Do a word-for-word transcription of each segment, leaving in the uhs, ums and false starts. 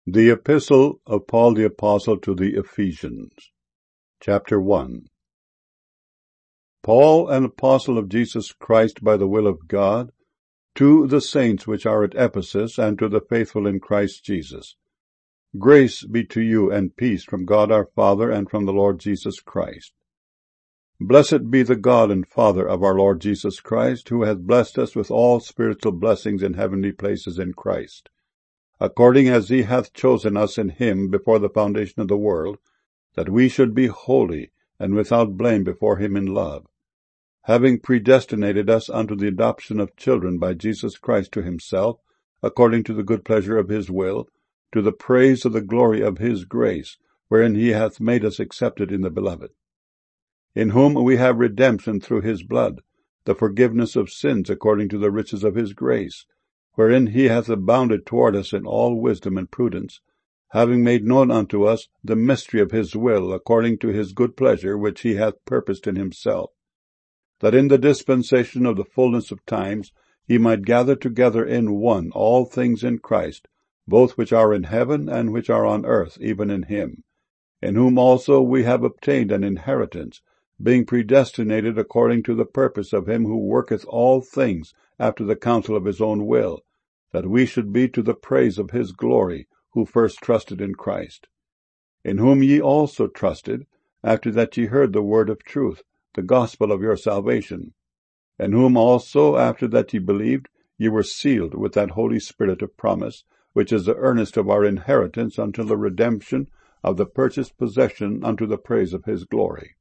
The Epistle of Paul the Apostle to the Ephesians, Chapter one. Paul, an apostle of Jesus Christ by the will of God, to the saints which are at Ephesus, and to the faithful in Christ Jesus. Grace be to you and peace from God our Father and from the Lord Jesus Christ. Blessed be the God and Father of our Lord Jesus Christ, who hath blessed us with all spiritual blessings in heavenly places in Christ, according as he hath chosen us in him before the foundation of the world, that we should be holy and without blame before him in love, having predestinated us unto the adoption of children by Jesus Christ to himself, according to the good pleasure of his will, to the praise of the glory of his grace, wherein he hath made us accepted in the Beloved, in whom we have redemption through his blood, the forgiveness of sins according to the riches of his grace, wherein he hath abounded toward us in all wisdom and prudence, having made known unto us the mystery of his will, according to his good pleasure, which he hath purposed in himself, that in the dispensation of the fullness of times he might gather together in one all things in Christ, both which are in heaven and which are on earth, even in him, in whom also we have obtained an inheritance, being predestinated according to the purpose of him who worketh all things after the counsel of his own will, that we should be to the praise of his glory, who first trusted in Christ, in whom ye also trusted, after that ye heard the word of truth, the gospel of your salvation, in whom also, after that ye believed, ye were sealed with that Holy Spirit of promise, which is the earnest of our inheritance until the redemption of the purchased possession unto the praise of his glory.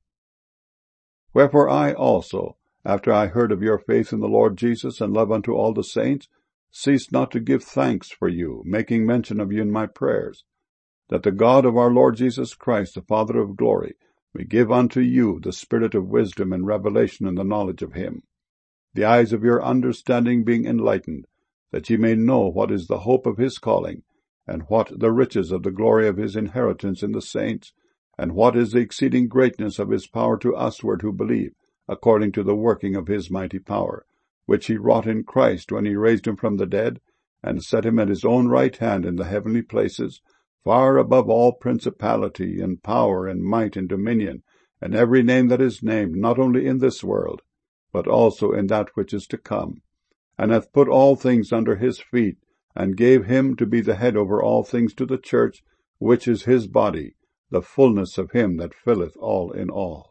Wherefore I also, after I heard of your faith in the Lord Jesus and love unto all the saints, ceased not to give thanks for you, making mention of you in my prayers, that the God of our Lord Jesus Christ, the Father of glory, may give unto you the spirit of wisdom and revelation in the knowledge of him, the eyes of your understanding being enlightened, that ye may know what is the hope of his calling, and what the riches of the glory of his inheritance in the saints, and what is the exceeding greatness of his power to usward who believe, according to the working of his mighty power, which he wrought in Christ when he raised him from the dead, and set him at his own right hand in the heavenly places, far above all principality, and power, and might, and dominion, and every name that is named, not only in this world, but also in that which is to come, and hath put all things under his feet, and gave him to be the head over all things to the church, which is his body, the fullness of him that filleth all in all.